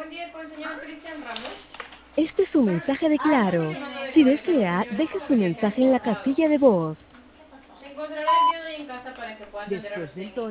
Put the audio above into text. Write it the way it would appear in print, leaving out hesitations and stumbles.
Buen día con el señor Cristian Ramos. Este es un mensaje de Claro. Si desea, deje su mensaje en la casilla de voz. Se encontrará el día de hoy en casa para que pueda atender a los Después del técnicos. tono